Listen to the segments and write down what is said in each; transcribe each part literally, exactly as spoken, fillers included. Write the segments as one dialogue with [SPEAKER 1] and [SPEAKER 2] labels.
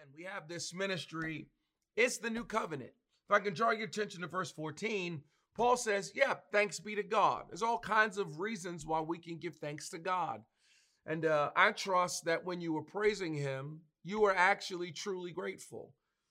[SPEAKER 1] we have this ministry. It's the new covenant. If I can draw your attention to verse fourteen, Paul says, yeah, thanks be to God. There's all kinds of reasons why we can give thanks to God. And uh, I trust that when you were praising him, you were actually truly grateful.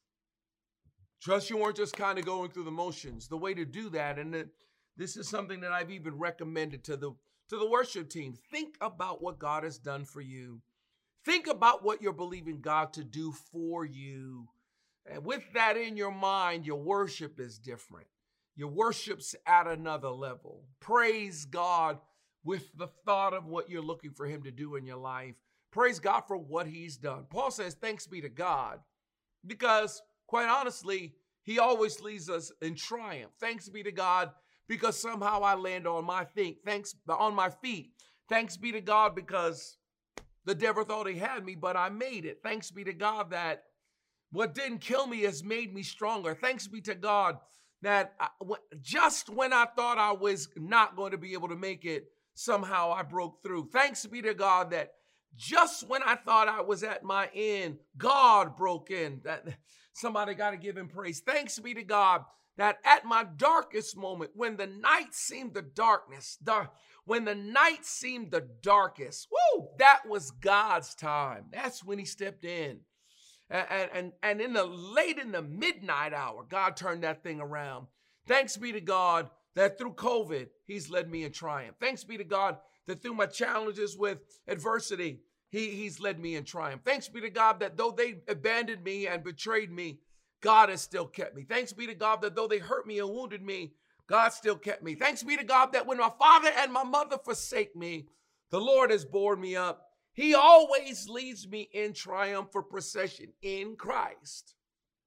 [SPEAKER 1] Trust you weren't just kind of going through the motions. The way to do that, and it, this is something that I've even recommended to the, to the worship team. Think about what God has done for you. Think about what you're believing God to do for you. And with that in your mind, your worship is different. Your worship's at another level. Praise God with the thought of what you're looking for him to do in your life. Praise God for what he's done. Paul says, thanks be to God, because quite honestly, he always leads us in triumph. Thanks be to God, because somehow I land on my feet. Thanks on my feet. Thanks be to God, because the devil thought he had me, but I made it. Thanks be to God that what didn't kill me has made me stronger. Thanks be to God that I, just when I thought I was not going to be able to make it, somehow I broke through. Thanks be to God that just when I thought I was at my end, God broke in. That somebody got to give him praise. Thanks be to God that at my darkest moment, when the night seemed the darkness, dark, when the night seemed the darkest, woo, that was God's time. That's when he stepped in. And, and, and in the late in the midnight hour, God turned that thing around. Thanks be to God that through COVID, he's led me in triumph. Thanks be to God that through my challenges with adversity, he, he's led me in triumph. Thanks be to God that though they abandoned me and betrayed me, God has still kept me. Thanks be to God that though they hurt me and wounded me, God still kept me. Thanks be to God that when my father and my mother forsake me, the Lord has borne me up. He always leads me in triumphal procession in Christ.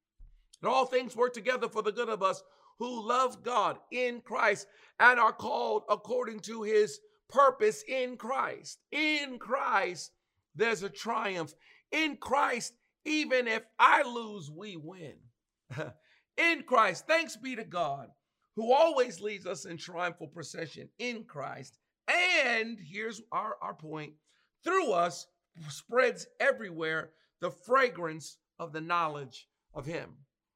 [SPEAKER 1] And all things work together for the good of us who love God in Christ and are called according to his purpose in Christ. In Christ, there's a triumph. In Christ, even if I lose, we win. In Christ, thanks be to God, who always leads us in triumphal procession in Christ. And here's our, our point. Through us spreads everywhere the fragrance of the knowledge of him.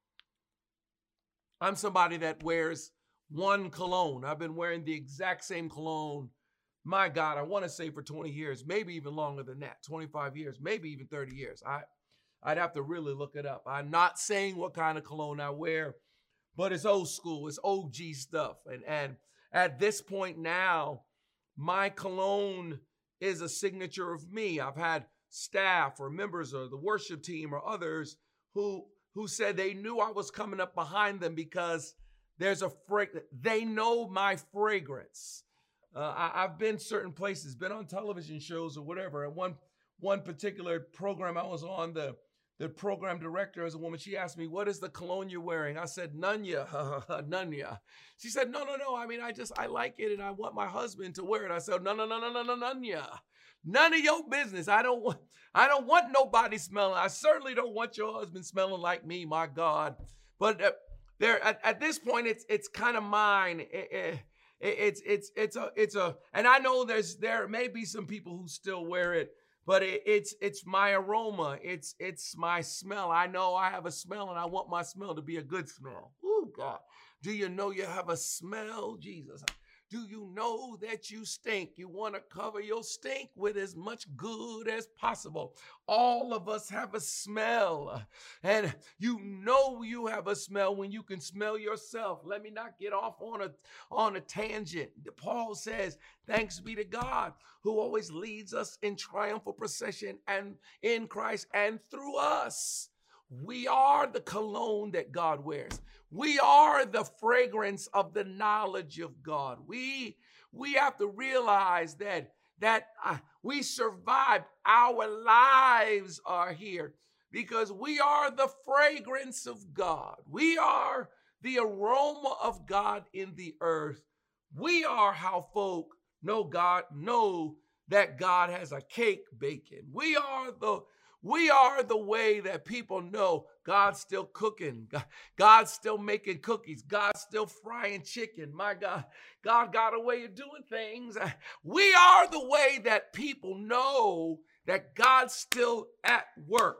[SPEAKER 1] I'm somebody that wears one cologne. I've been wearing the exact same cologne, my God, I want to say for twenty years, maybe even longer than that, twenty-five years, maybe even thirty years. I, I'd have to really look it up. I'm not saying what kind of cologne I wear, but it's old school. It's O G stuff. And, and at this point now, my cologne is a signature of me. I've had staff or members of the worship team or others who who said they knew I was coming up behind them because there's a fragrance. They know my fragrance. Uh, I, I've been certain places, been on television shows or whatever. At one one particular program I was on, the the program director is a woman. She asked me, "What is the cologne you're wearing?" I said, "Nunya, Nunya." She said, "No, no, no. I mean, I just I like it, and I want my husband to wear it." I said, "No, no, no, no, no, no, Nunya. None of your business. I don't want. I don't want nobody smelling. I certainly don't want your husband smelling like me. My God." But uh, there, at, at this point, it's it's kind of mine. It, it, it's it's it's a it's a, and I know there's there may be some people who still wear it. But it, it's it's my aroma. It's it's my smell. I know I have a smell, and I want my smell to be a good smell. Oh, God. Do you know you have a smell? Jesus. Do you know that you stink? You want to cover your stink with as much good as possible. All of us have a smell. And you know you have a smell when you can smell yourself. Let me not get off on a, on a tangent. Paul says, thanks be to God who always leads us in triumphal procession and in Christ and through us. We are the cologne that God wears. We are the fragrance of the knowledge of God. We, we have to realize that, that uh, we survived. Our lives are here because we are the fragrance of God. We are the aroma of God in the earth. We are how folk know God, know that God has a cake baking. We are the We are the way that people know God's still cooking. God's still making cookies. God's still frying chicken. My God, God got a way of doing things. We are the way that people know that God's still at work.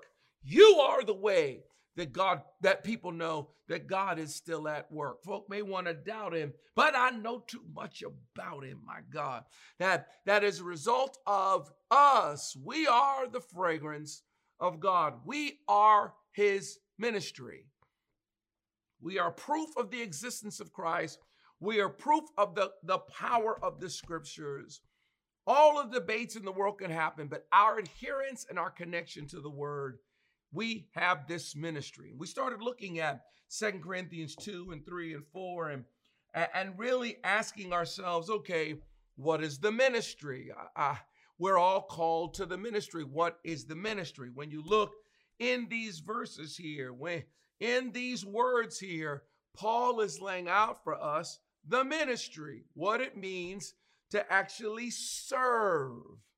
[SPEAKER 1] You are the way that God, that people know that God is still at work. Folk may want to doubt him, but I know too much about him, my God, that that is a result of us. We are the fragrance of God. We are his ministry. We are proof of the existence of Christ. We are proof of the, the power of the scriptures. All of the debates in the world can happen, but our adherence and our connection to the word, we have this ministry. We started looking at Second Corinthians two and three and four and, and really asking ourselves, okay, what is the ministry? Uh, we're all called to the ministry. What is the ministry? When you look in these verses here, when in these words here, Paul is laying out for us the ministry, what it means to actually serve.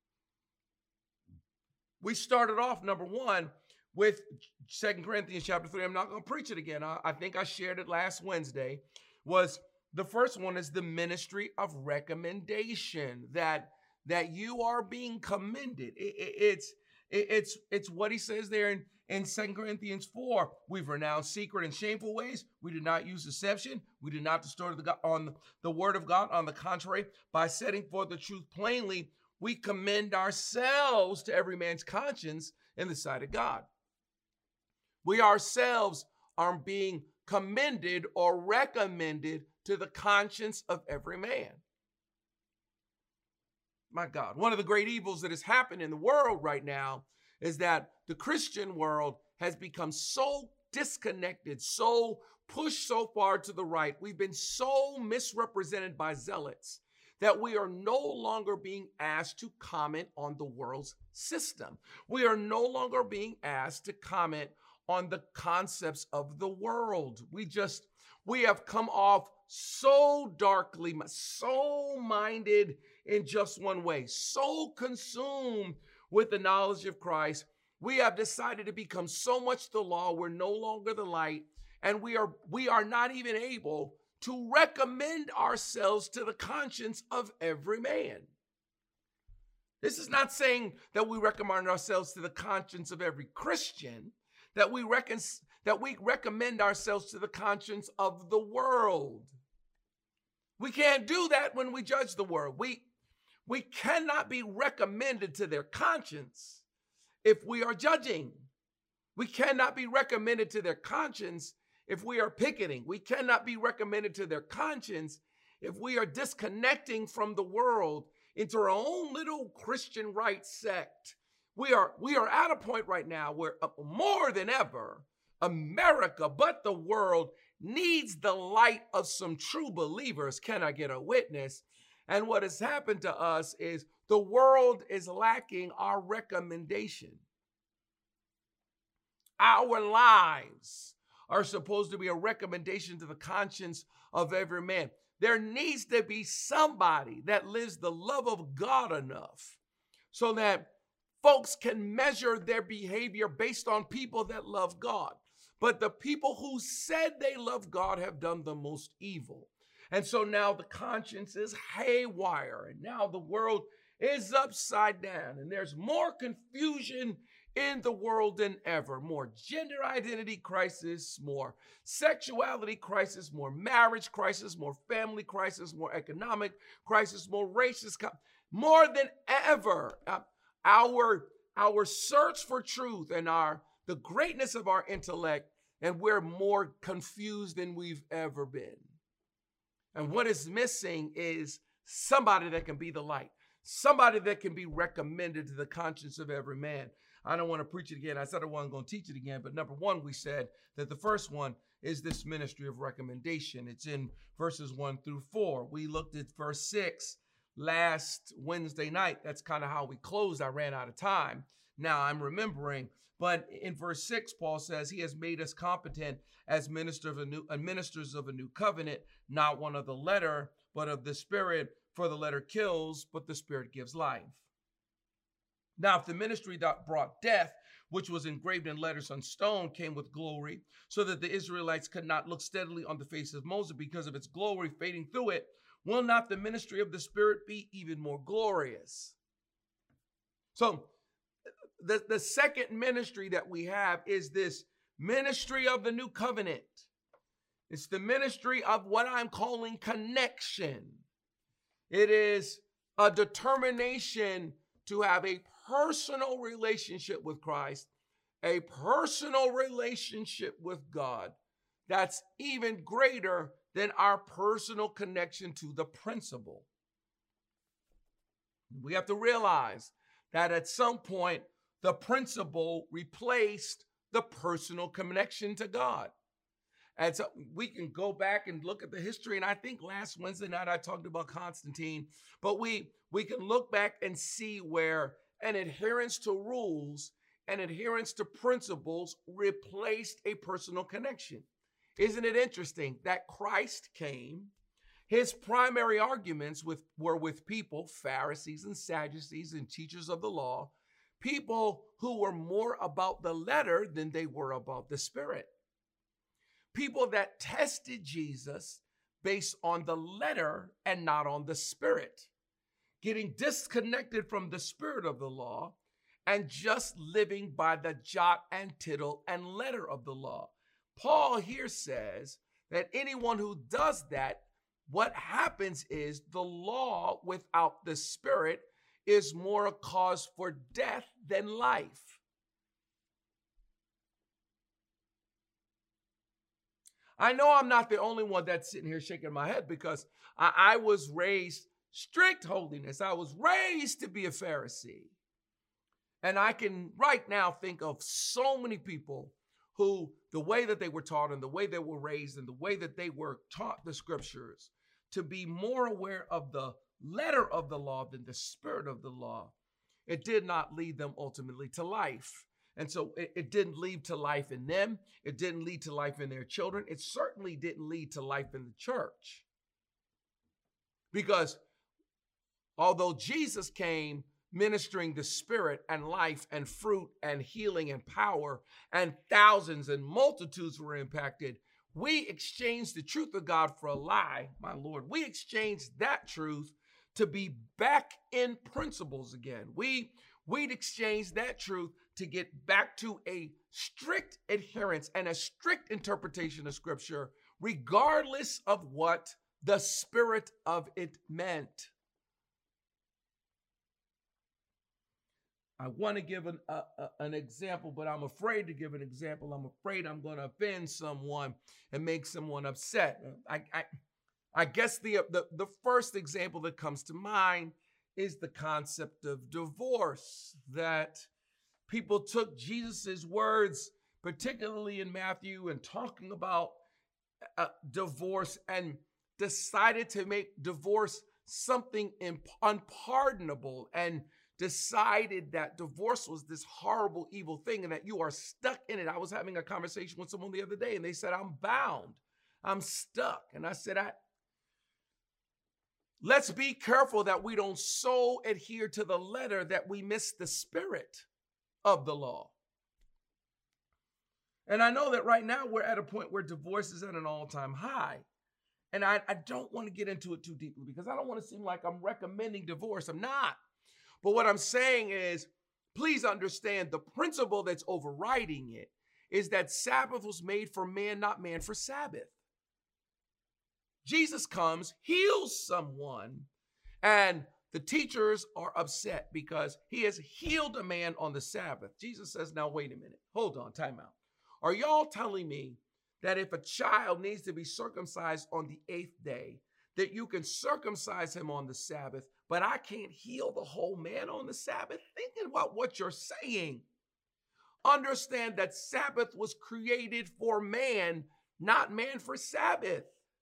[SPEAKER 1] We started off, number one, with Second Corinthians chapter three. I'm not going to preach it again. I, I think I shared it last Wednesday. Was the first one is the ministry of recommendation, that, that you are being commended. It, it, it's, it, it's, it's what he says there in, in Second Corinthians four. We've renounced secret and shameful ways. We did not use deception. We did not distort the God, on the, the word of God. On the contrary, by setting forth the truth plainly, we commend ourselves to every man's conscience in the sight of God. We ourselves are being commended or recommended to the conscience of every man. My God, one of the great evils that has happened in the world right now is that the Christian world has become so disconnected, so pushed so far to the right. We've been so misrepresented by zealots that we are no longer being asked to comment on the world's system. We are no longer being asked to comment on the concepts of the world. We just, we have come off so darkly, so minded in just one way, so consumed with the knowledge of Christ. We have decided to become so much the law, we're no longer the light, and we are, we are not even able to recommend ourselves to the conscience of every man. This is not saying that we recommend ourselves to the conscience of every Christian, that we reckon, that we recommend ourselves to the conscience of the world. We can't do that when we judge the world. We, we cannot be recommended to their conscience if we are judging. We cannot be recommended to their conscience if we are picketing. We cannot be recommended to their conscience if we are disconnecting from the world into our own little Christian right sect. We are, we are at a point right now where uh, more than ever, America, but the world needs the light of some true believers. Can I get a witness? And what has happened to us is the world is lacking our recommendation. Our lives are supposed to be a recommendation to the conscience of every man. There needs to be somebody that lives the love of God enough so that folks can measure their behavior based on people that love God. But the people who said they love God have done the most evil. And so now the conscience is haywire, and now the world is upside down, and there's more confusion in the world than ever. More gender identity crisis, more sexuality crisis, more marriage crisis, more family crisis, more economic crisis, more racist, co- more than ever. Uh, our, our search for truth and our the greatness of our intellect, and we're more confused than we've ever been. And what is missing is somebody that can be the light, somebody that can be recommended to the conscience of every man. I don't want to preach it again. I said I wasn't going to teach it again, but number one, we said that the first one is this ministry of recommendation. It's in verses one through four. We looked at verse six last Wednesday night. That's kind of how we closed. I ran out of time. Now I'm remembering. But in verse six, Paul says, he has made us competent as minister of a new, uh, ministers of a new covenant, not one of the letter, but of the spirit. For the letter kills, but the spirit gives life. Now, if the ministry that brought death, which was engraved in letters on stone, came with glory, so that the Israelites could not look steadily on the face of Moses because of its glory fading through it, will not the ministry of the spirit be even more glorious? So, the, the second ministry that we have is this ministry of the new covenant. It's the ministry of what I'm calling connection. It is a determination to have a personal relationship with Christ, a personal relationship with God that's even greater than our personal connection to the principle. We have to realize that at some point, the principle replaced the personal connection to God. And so we can go back and look at the history. And I think last Wednesday night I talked about Constantine, but we, we can look back and see where an adherence to rules and adherence to principles replaced a personal connection. Isn't it interesting that Christ came? His primary arguments with, were with people, Pharisees and Sadducees and teachers of the law, people who were more about the letter than they were about the spirit. People that tested Jesus based on the letter and not on the spirit, getting disconnected from the spirit of the law and just living by the jot and tittle and letter of the law. Paul here says that anyone who does that, what happens is the law without the spirit is more a cause for death than life. I know I'm not the only one that's sitting here shaking my head because I, I was raised strict holiness. I was raised to be a Pharisee. And I can right now think of so many people who the way that they were taught and the way they were raised and the way that they were taught the scriptures to be more aware of the letter of the law than the spirit of the law, it did not lead them ultimately to life. And so it, it didn't lead to life in them. It didn't lead to life in their children. It certainly didn't lead to life in the church. Because although Jesus came ministering the spirit and life and fruit and healing and power, and thousands and multitudes were impacted, we exchanged the truth of God for a lie, my Lord. We exchanged that truth to be back in principles again. We, we'd exchange that truth to get back to a strict adherence and a strict interpretation of scripture, regardless of what the spirit of it meant. I want to give an, uh, uh, an example, but I'm afraid to give an example. I'm afraid I'm going to offend someone and make someone upset. I, I, I guess the, the, the first example that comes to mind is the concept of divorce, that people took Jesus's words, particularly in Matthew, and talking about uh, divorce, and decided to make divorce something imp- unpardonable, and decided that divorce was this horrible, evil thing and that you are stuck in it. I was having a conversation with someone the other day and they said, I'm bound, I'm stuck. And I said, I, let's be careful that we don't so adhere to the letter that we miss the spirit of the law. And I know that right now we're at a point where divorce is at an all-time high. And I, I don't want to get into it too deeply because I don't want to seem like I'm recommending divorce. I'm not. But what I'm saying is, please understand the principle that's overriding it is that Sabbath was made for man, not man for Sabbath. Jesus comes, heals someone, and the teachers are upset because he has healed a man on the Sabbath. Jesus says, now, wait a minute. Hold on, time out. Are y'all telling me that if a child needs to be circumcised on the eighth day, that you can circumcise him on the Sabbath, but I can't heal the whole man on the Sabbath? Thinking about what you're saying. Understand that Sabbath was created for man, not man for Sabbath.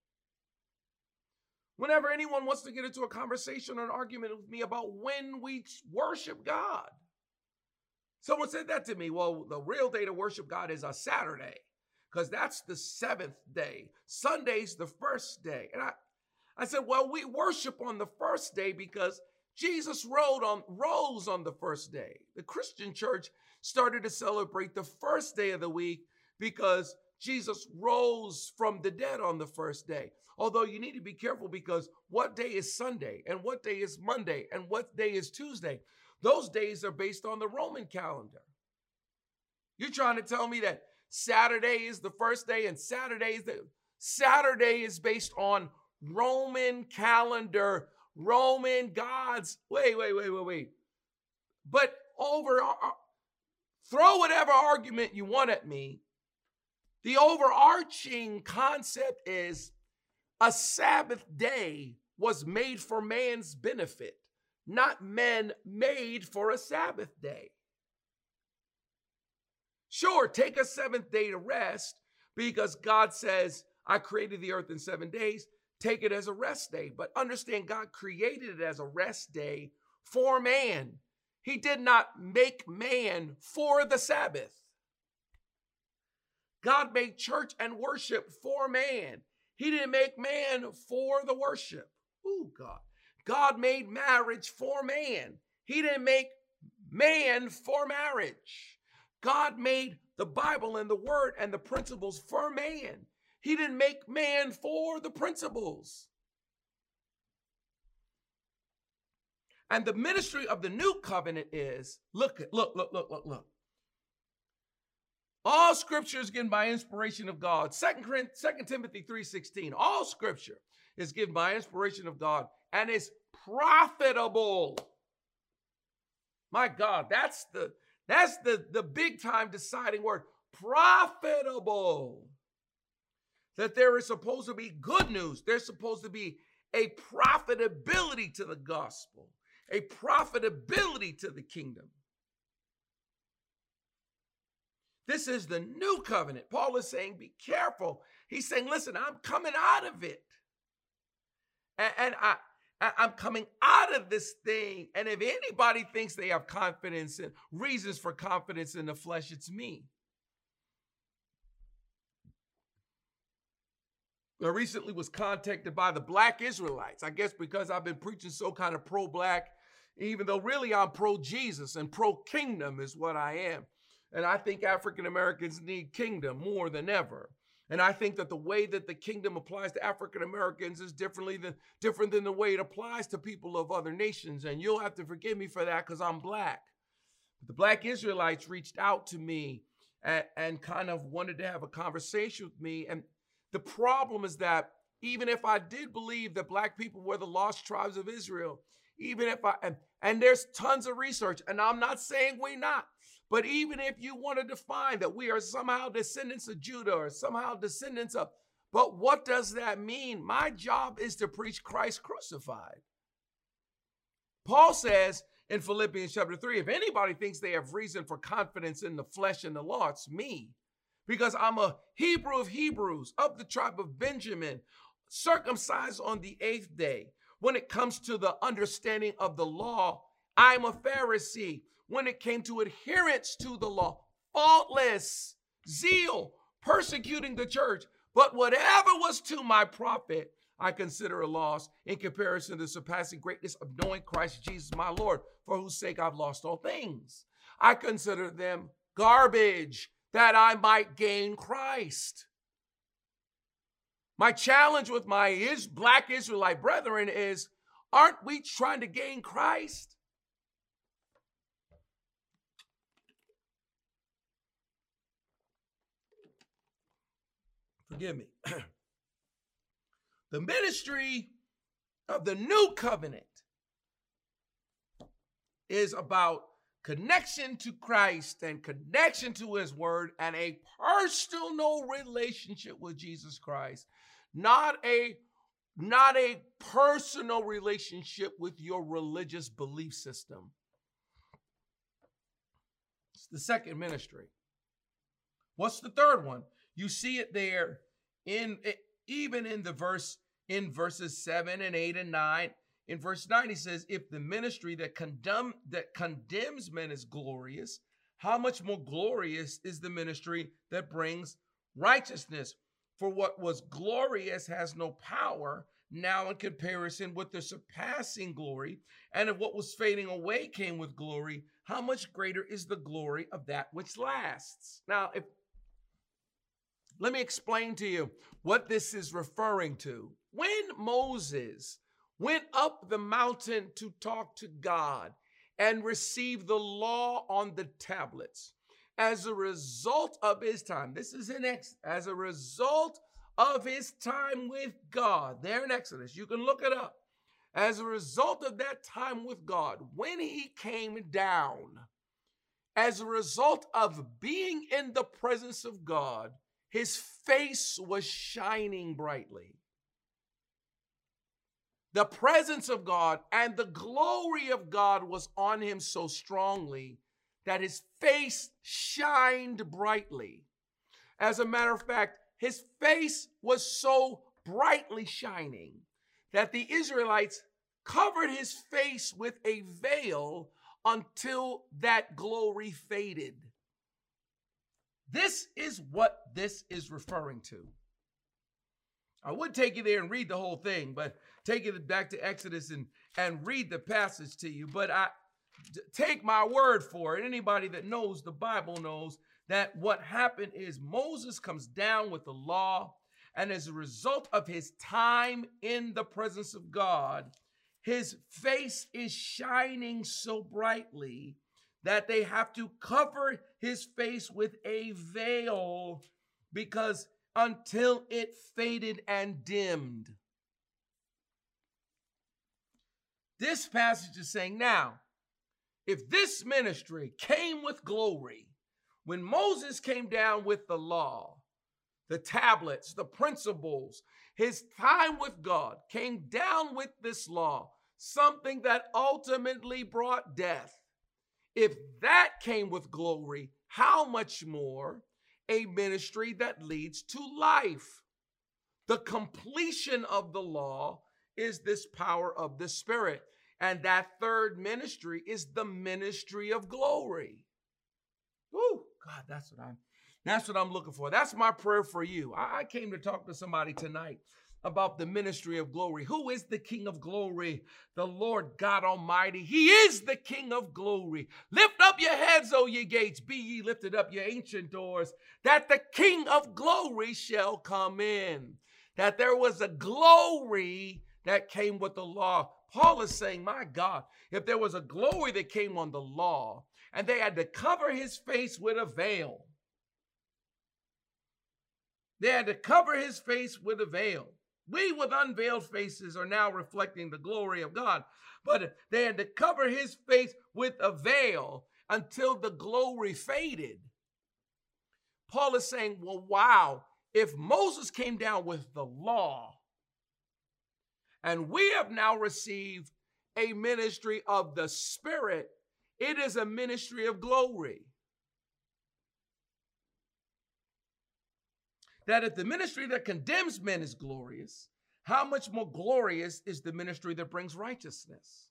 [SPEAKER 1] Whenever anyone wants to get into a conversation or an argument with me about when we worship God, someone said that to me. Well, the real day to worship God is a Saturday, because that's the seventh day. Sunday's the first day. And I, I said, well, we worship on the first day because Jesus rode on, rose on the first day. The Christian church started to celebrate the first day of the week because Jesus rose from the dead on the first day. Although you need to be careful because what day is Sunday and what day is Monday and what day is Tuesday? Those days are based on the Roman calendar. You're trying to tell me that Saturday is the first day and Saturday is the Saturday is based on Roman calendar, Roman gods. Wait, wait, wait, wait, wait. But over, uh, throw whatever argument you want at me. The overarching concept is a Sabbath day was made for man's benefit, not men made for a Sabbath day. Sure, take a seventh day to rest because God says, I created the earth in seven days. Take it as a rest day. But understand, God created it as a rest day for man. He did not make man for the Sabbath. God made church and worship for man. He didn't make man for the worship. Ooh, God. God made marriage for man. He didn't make man for marriage. God made the Bible and the word and the principles for man. He didn't make man for the principles. And the ministry of the new covenant is, look, look, look, look, look, look. All scripture is given by inspiration of God. Second Timothy three sixteen. All scripture is given by inspiration of God and is profitable. My God, that's the that's the, the big time deciding word. Profitable. That there is supposed to be good news. There's supposed to be a profitability to the gospel, a profitability to the kingdom. This is the new covenant. Paul is saying, be careful. He's saying, listen, I'm coming out of it. And, and I, I, I'm coming out of this thing. And if anybody thinks they have confidence and reasons for confidence in the flesh, it's me. I recently was contacted by the Black Israelites, I guess because I've been preaching so kind of pro-Black, even though really I'm pro-Jesus and pro-kingdom is what I am. And I think African Americans need kingdom more than ever. And I think that the way that the kingdom applies to African Americans is differently than, different than the way it applies to people of other nations. And you'll have to forgive me for that because I'm Black. But the Black Israelites reached out to me and, and kind of wanted to have a conversation with me. And the problem is that even if I did believe that Black people were the lost tribes of Israel, even if I, and, and there's tons of research, and I'm not saying we're not, but even if you want to define that we are somehow descendants of Judah or somehow descendants of, but what does that mean? My job is to preach Christ crucified. Paul says in Philippians chapter three, if anybody thinks they have reason for confidence in the flesh and the law, it's me. Because I'm a Hebrew of Hebrews, of the tribe of Benjamin, circumcised on the eighth day. When it comes to the understanding of the law, I'm a Pharisee. When it came to adherence to the law, faultless, zeal, persecuting the church. But whatever was to my profit, I consider a loss in comparison to the surpassing greatness of knowing Christ Jesus my Lord, for whose sake I've lost all things. I consider them garbage, that I might gain Christ. My challenge with my is Black Israelite brethren is, aren't we trying to gain Christ? Forgive me. The ministry of the new covenant is about connection to Christ and connection to his word and a personal relationship with Jesus Christ, not a, not a personal relationship with your religious belief system. It's the second ministry. What's the third one? You see it there in even in the verse in verses seven and eight and nine. In verse nine, he says, if the ministry that condemn that condemns men is glorious, how much more glorious is the ministry that brings righteousness? For what was glorious has no power now in comparison with the surpassing glory, and if what was fading away came with glory, how much greater is the glory of that which lasts? Now, if let me explain to you what this is referring to. When Moses went up the mountain to talk to God, and received the law on the tablets. As a result of his time, this is in Exodus, as a result of his time with God, there in Exodus, you can look it up. As a result of that time with God, when he came down, as a result of being in the presence of God, his face was shining brightly. The presence of God and the glory of God was on him so strongly that his face shined brightly. As a matter of fact, his face was so brightly shining that the Israelites covered his face with a veil until that glory faded. This is what this is referring to. I would take you there and read the whole thing, but take it back to Exodus and, and read the passage to you. But I take my word for it. Anybody that knows the Bible knows that what happened is Moses comes down with the law, and as a result of his time in the presence of God, his face is shining so brightly that they have to cover his face with a veil because until it faded and dimmed. This passage is saying, now, if this ministry came with glory, when Moses came down with the law, the tablets, the principles, his time with God came down with this law, something that ultimately brought death. If that came with glory, how much more a ministry that leads to life? The completion of the law is this power of the Spirit. And that third ministry is the ministry of glory. Woo, God, that's what I'm, that's what I'm looking for. That's my prayer for you. I, I came to talk to somebody tonight about the ministry of glory. Who is the King of glory? The Lord God Almighty. He is the King of glory. Lift up your heads, O ye gates. Be ye lifted up, ye ancient doors, that the King of glory shall come in. That there was a glory that came with the law. Paul is saying, my God, if there was a glory that came on the law and they had to cover his face with a veil, they had to cover his face with a veil. We with unveiled faces are now reflecting the glory of God, but they had to cover his face with a veil until the glory faded. Paul is saying, well, wow, if Moses came down with the law, and we have now received a ministry of the Spirit, it is a ministry of glory. That if the ministry that condemns men is glorious, how much more glorious is the ministry that brings righteousness?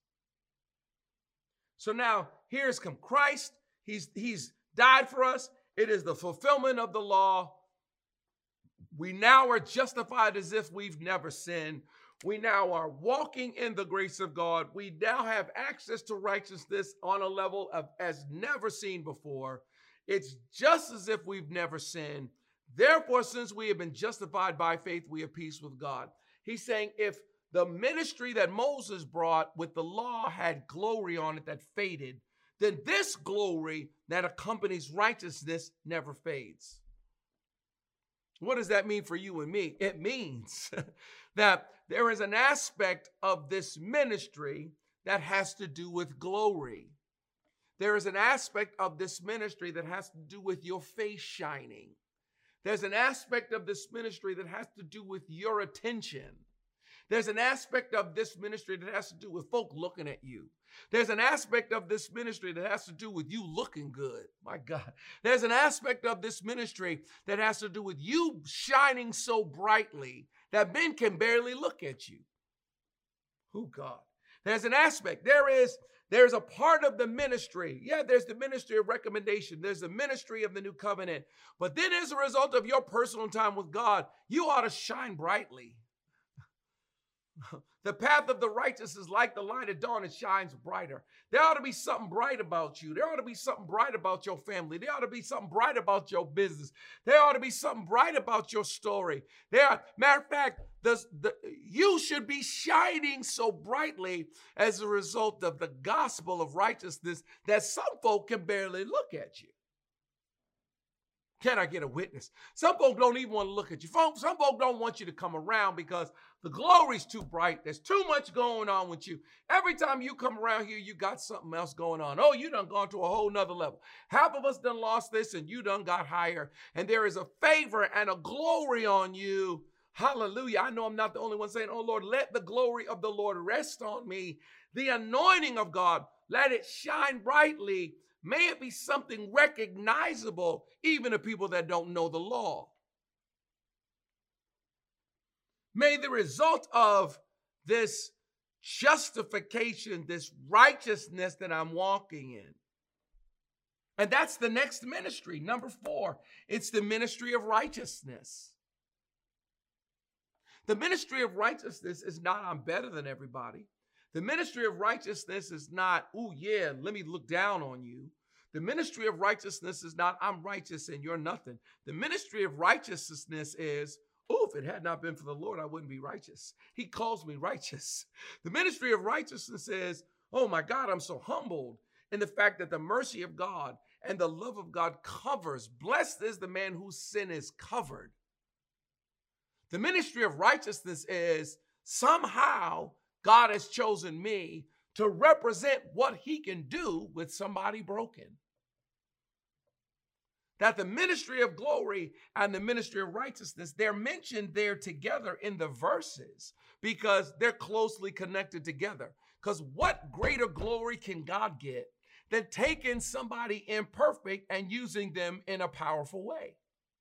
[SPEAKER 1] So now here's come Christ. He's, he's died for us. It is the fulfillment of the law. We now are justified as if we've never sinned. We now are walking in the grace of God. We now have access to righteousness on a level of as never seen before. It's just as if we've never sinned. Therefore, since we have been justified by faith, we have peace with God. He's saying if the ministry that Moses brought with the law had glory on it that faded, then this glory that accompanies righteousness never fades. What does that mean for you and me? It means that there is an aspect of this ministry that has to do with glory. There is an aspect of this ministry that has to do with your face shining. There's an aspect of this ministry that has to do with your attention. There's an aspect of this ministry that has to do with folk looking at you. There's an aspect of this ministry that has to do with you looking good. My God. There's an aspect of this ministry that has to do with you shining so brightly that men can barely look at you. Oh, God. There's an aspect. There is There's a part of the ministry. Yeah, there's the ministry of recommendation. There's the ministry of the new covenant. But then as a result of your personal time with God, you ought to shine brightly. The path of the righteous is like the light at dawn. It shines brighter. There ought to be something bright about you. There ought to be something bright about your family. There ought to be something bright about your business. There ought to be something bright about your story. There, matter of fact, the, the, you should be shining so brightly as a result of the gospel of righteousness that some folk can barely look at you. Can I get a witness? Some folk don't even want to look at you. Some folk don't want you to come around because the glory's too bright. There's too much going on with you. Every time you come around here, you got something else going on. Oh, you done gone to a whole nother level. Half of us done lost this and you done got higher. And there is a favor and a glory on you. Hallelujah. I know I'm not the only one saying, oh Lord, let the glory of the Lord rest on me. The anointing of God, let it shine brightly. May it be something recognizable even to people that don't know the law. May the result of this justification, this righteousness that I'm walking in. And that's the next ministry. Number four, it's the ministry of righteousness. The ministry of righteousness is not I'm better than everybody. The ministry of righteousness is not, oh yeah, let me look down on you. The ministry of righteousness is not I'm righteous and you're nothing. The ministry of righteousness is, oh, if it had not been for the Lord, I wouldn't be righteous. He calls me righteous. The ministry of righteousness is, oh my God, I'm so humbled in the fact that the mercy of God and the love of God covers. Blessed is the man whose sin is covered. The ministry of righteousness is somehow God has chosen me to represent what he can do with somebody broken. That the ministry of glory and the ministry of righteousness, they're mentioned there together in the verses because they're closely connected together. Because what greater glory can God get than taking somebody imperfect and using them in a powerful way?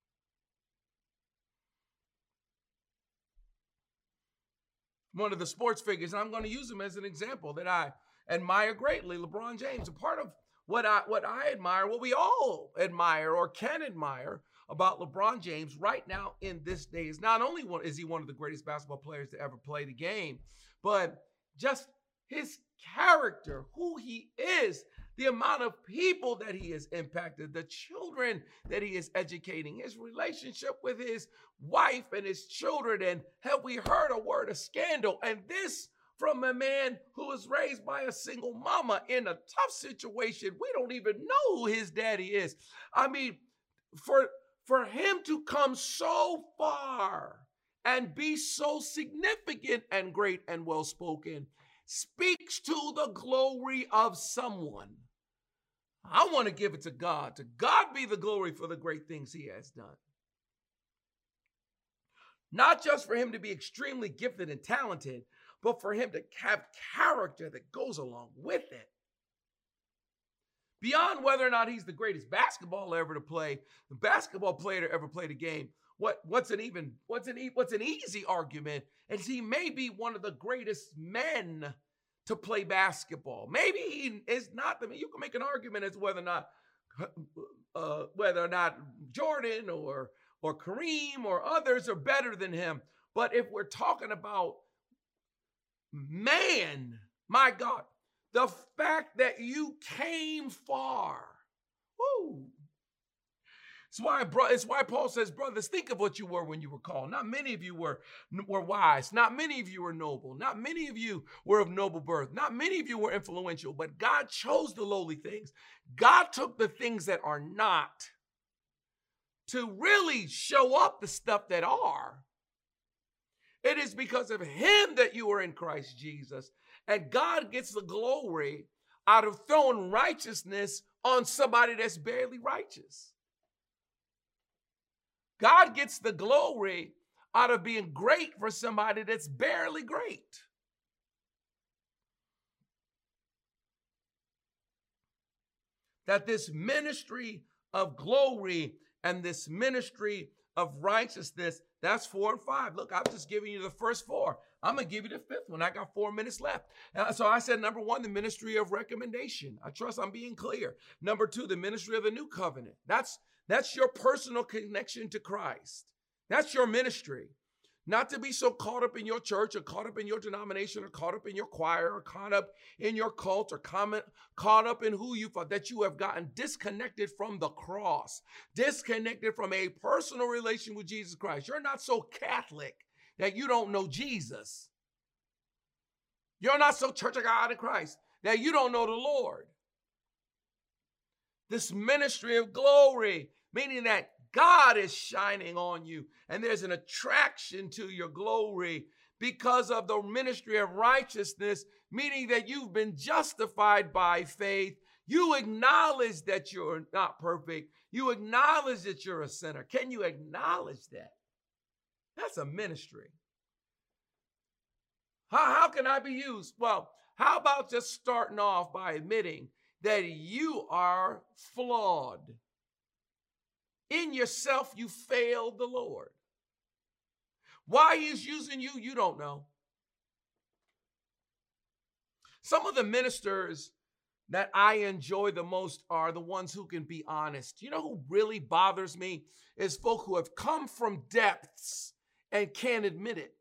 [SPEAKER 1] One of the sports figures, and I'm going to use him as an example that I admire greatly, LeBron James. A part of what I what I admire, what we all admire or can admire about LeBron James right now in this day is not only one, is he one of the greatest basketball players to ever play the game, but just his character, who he is, the amount of people that he has impacted, the children that he is educating, his relationship with his wife and his children. And have we heard a word of scandal? And this from a man who was raised by a single mama in a tough situation. We don't even know who his daddy is. I mean, for, for him to come so far and be so significant and great and well-spoken speaks to the glory of someone. I want to give it to God. To God be the glory for the great things he has done. Not just for him to be extremely gifted and talented, but for him to have character that goes along with it. Beyond whether or not he's the greatest basketball ever to play, the basketball player to ever play the game, what, what's an even what's an what's an easy argument is he may be one of the greatest men to play basketball. Maybe he is not the man. You can make an argument as to whether or not uh, whether or not Jordan or or Kareem or others are better than him. But if we're talking about man, my God, the fact that you came far. Woo. It's why, bro, it's why Paul says, brothers, think of what you were when you were called. Not many of you were, were wise. Not many of you were noble. Not many of you were of noble birth. Not many of you were influential, but God chose the lowly things. God took the things that are not to really show up the stuff that are. It is because of him that you are in Christ Jesus. And God gets the glory out of throwing righteousness on somebody that's barely righteous. God gets the glory out of being great for somebody that's barely great. That this ministry of glory and this ministry of righteousness, that's four and five. Look, I've just given you the first four. I'm going to give you the fifth one. I got four minutes left. Uh, so I said, number one, the ministry of recommendation. I trust I'm being clear. Number two, the ministry of the new covenant. That's, that's your personal connection to Christ. That's your ministry. Not to be so caught up in your church or caught up in your denomination or caught up in your choir or caught up in your cult or comment, caught up in who you thought, that you have gotten disconnected from the cross, disconnected from a personal relation with Jesus Christ. You're not so Catholic that you don't know Jesus. You're not so Church of God in Christ that you don't know the Lord. This ministry of glory, meaning that God is shining on you and there's an attraction to your glory because of the ministry of righteousness, meaning that you've been justified by faith. You acknowledge that you're not perfect. You acknowledge that you're a sinner. Can you acknowledge that? That's a ministry. How, how can I be used? Well, how about just starting off by admitting that you are flawed? In yourself, you failed the Lord. Why he's using you, you don't know. Some of the ministers that I enjoy the most are the ones who can be honest. You know who really bothers me is folk who have come from depths and can't admit it.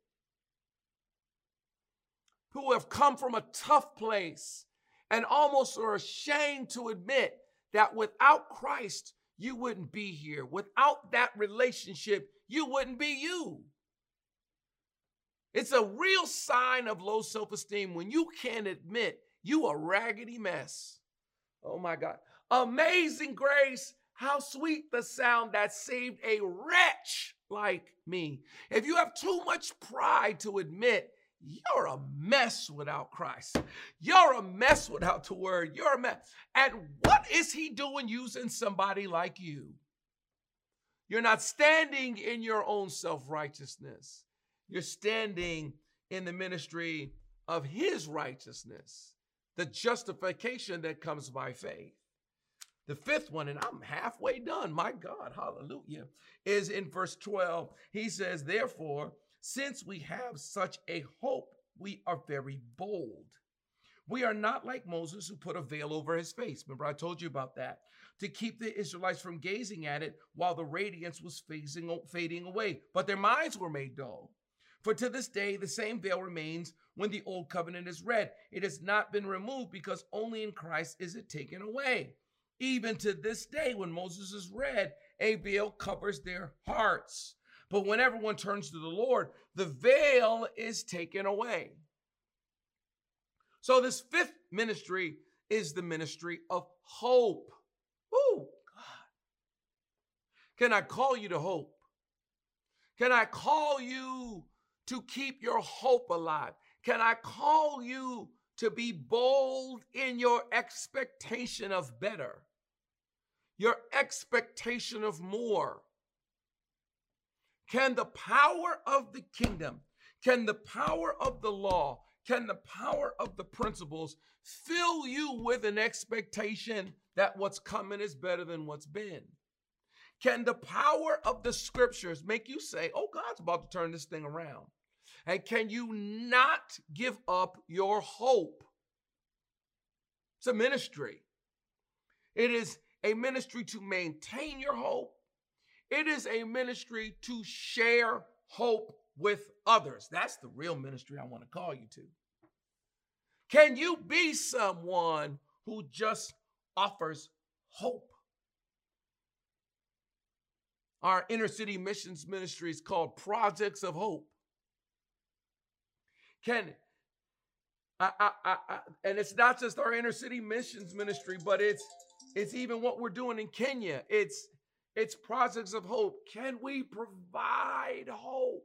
[SPEAKER 1] Who have come from a tough place and almost are ashamed to admit that without Christ, you wouldn't be here. Without that relationship, you wouldn't be you. It's a real sign of low self-esteem when you can't admit you a raggedy mess. Oh my God. Amazing grace, how sweet the sound that saved a wretch like me. If you have too much pride to admit you're a mess without Christ. You're a mess without the word. You're a mess. And what is he doing using somebody like you? You're not standing in your own self-righteousness. You're standing in the ministry of his righteousness, the justification that comes by faith. The fifth one, and I'm halfway done, my God, hallelujah, is in verse twelve. He says, therefore, since we have such a hope, we are very bold. We are not like Moses, who put a veil over his face. Remember, I told you about that. To keep the Israelites from gazing at it while the radiance was phasing, fading away. But their minds were made dull. For to this day, the same veil remains when the old covenant is read. It has not been removed because only in Christ is it taken away. Even to this day, when Moses is read, a veil covers their hearts. But when everyone turns to the Lord, the veil is taken away. So this fifth ministry is the ministry of hope. Oh, God. Can I call you to hope? Can I call you to keep your hope alive? Can I call you to be bold in your expectation of better, your expectation of more? Can the power of the kingdom, can the power of the law, can the power of the principles fill you with an expectation that what's coming is better than what's been? Can the power of the scriptures make you say, oh, God's about to turn this thing around? And can you not give up your hope? It's a ministry. It is a ministry to maintain your hope. It is a ministry to share hope with others. That's the real ministry I want to call you to. Can you be someone who just offers hope? Our inner city missions ministry is called Projects of Hope. Can I, I, I, I, and it's not just our inner city missions ministry, but it's it's even what we're doing in Kenya. It's It's Projects of Hope. Can we provide hope?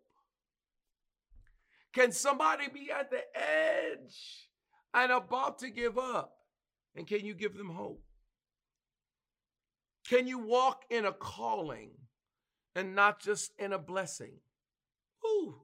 [SPEAKER 1] Can somebody be at the edge and about to give up? And can you give them hope? Can you walk in a calling and not just in a blessing? Ooh.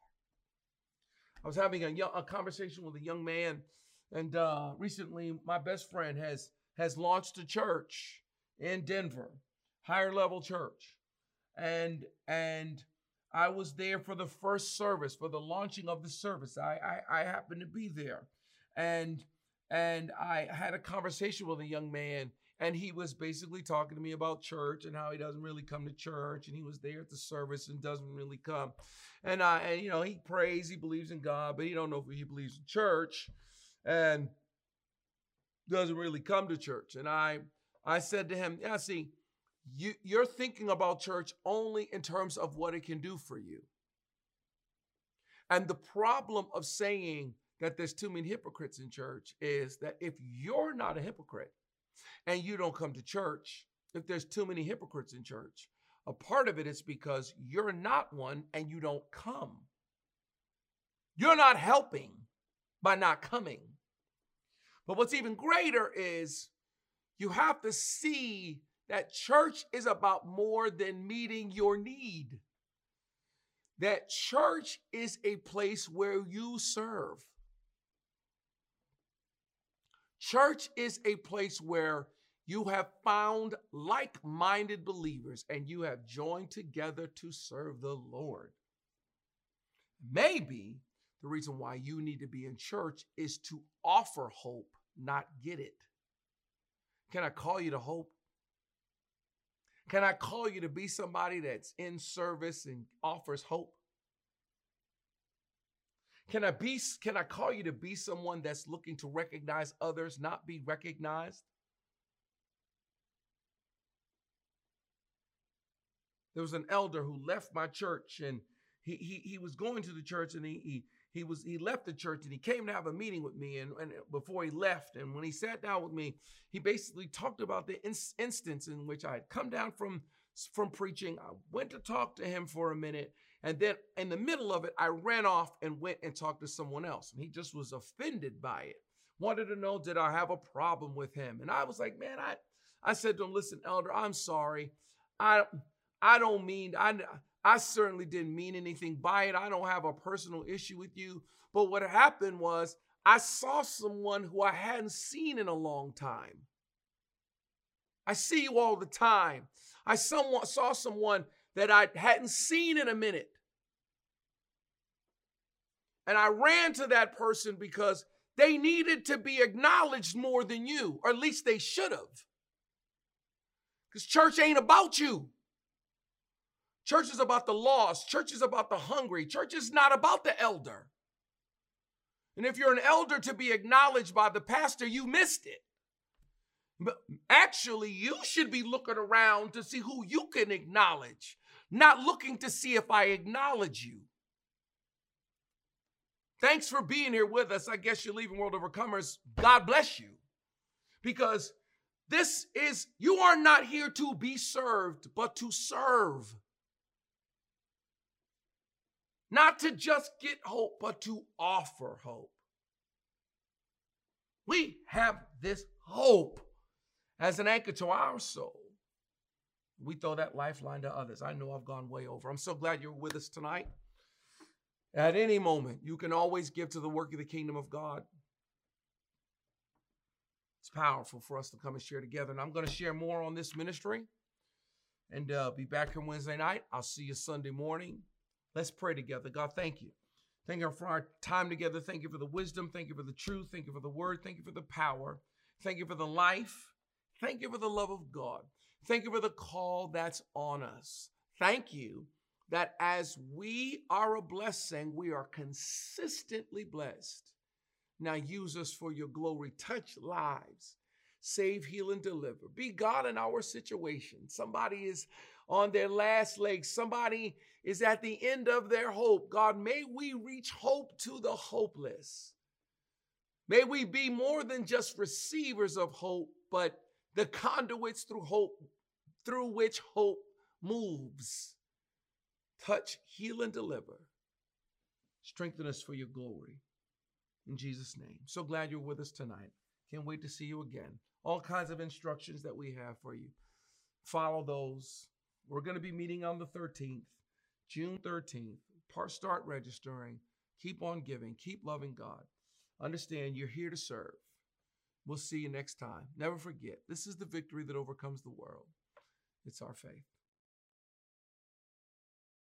[SPEAKER 1] I was having a, young, a conversation with a young man, and uh, recently my best friend has, has launched a church in Denver. Higher level church. And and I was there for the first service, for the launching of the service. I, I, I happened to be there. And, and I had a conversation with a young man, And he was basically talking to me about church and how he doesn't really come to church. And he was there at the service and doesn't really come. And I, and, you know, he prays, he believes in God, but he don't know if he believes in church and doesn't really come to church. And I, I said to him, yeah, see, you, you're thinking about church only in terms of what it can do for you. And the problem of saying that there's too many hypocrites in church is that if you're not a hypocrite, and you don't come to church, if there's too many hypocrites in church, a part of it is because you're not one and you don't come. You're not helping by not coming. But what's even greater is you have to see that church is about more than meeting your need. That church is a place where you serve. Church is a place where you have found like-minded believers and you have joined together to serve the Lord. Maybe the reason why you need to be in church is to offer hope, not get it. Can I call you to hope? Can I call you to be somebody that's in service and offers hope? Can I be, can I call you to be someone that's looking to recognize others, not be recognized? There was an elder who left my church, and he he he was going to the church, and he he he was he left the church, and he came to have a meeting with me, and, and before he left, and when he sat down with me, he basically talked about the in, instance in which I had come down from from preaching. I went to talk to him for a minute. And then in the middle of it, I ran off and went and talked to someone else. And he just was offended by it. Wanted to know, did I have a problem with him? And I was like, man, I, I said to him, listen, elder, I'm sorry. I, I don't mean, I, I certainly didn't mean anything by it. I don't have a personal issue with you. But what happened was I saw someone who I hadn't seen in a long time. I see you all the time. I somewhat saw someone that I hadn't seen in a minute. And I ran to that person because they needed to be acknowledged more than you, or at least they should have. Because church ain't about you. Church is about the lost. Church is about the hungry. Church is not about the elder. And if you're an elder to be acknowledged by the pastor, you missed it. But actually, you should be looking around to see who you can acknowledge, not looking to see if I acknowledge you. Thanks for being here with us. I guess you're leaving World Overcomers. God bless you. Because this is, you are not here to be served, but to serve. Not to just get hope, but to offer hope. We have this hope as an anchor to our soul. We throw that lifeline to others. I know I've gone way over. I'm so glad you're with us tonight. At any moment, you can always give to the work of the kingdom of God. It's powerful for us to come and share together. And I'm going to share more on this ministry and uh, be back here Wednesday night. I'll see you Sunday morning. Let's pray together. God, thank you. Thank you for our time together. Thank you for the wisdom. Thank you for the truth. Thank you for the word. Thank you for the power. Thank you for the life. Thank you for the love of God. Thank you for the call that's on us. Thank you that as we are a blessing, we are consistently blessed. Now use us for your glory. Touch lives. Save, heal, and deliver. Be God in our situation. Somebody is on their last legs. Somebody is at the end of their hope. God, may we reach hope to the hopeless. May we be more than just receivers of hope, but the conduits through hope, through which hope moves. Touch, heal, and deliver. Strengthen us for your glory. In Jesus' name. So glad you're with us tonight. Can't wait to see you again. All kinds of instructions that we have for you. Follow those. We're going to be meeting on the thirteenth, June thirteenth. Part start registering. Keep on giving. Keep loving God. Understand you're here to serve. We'll see you next time. Never forget, this is the victory that overcomes the world. It's our faith.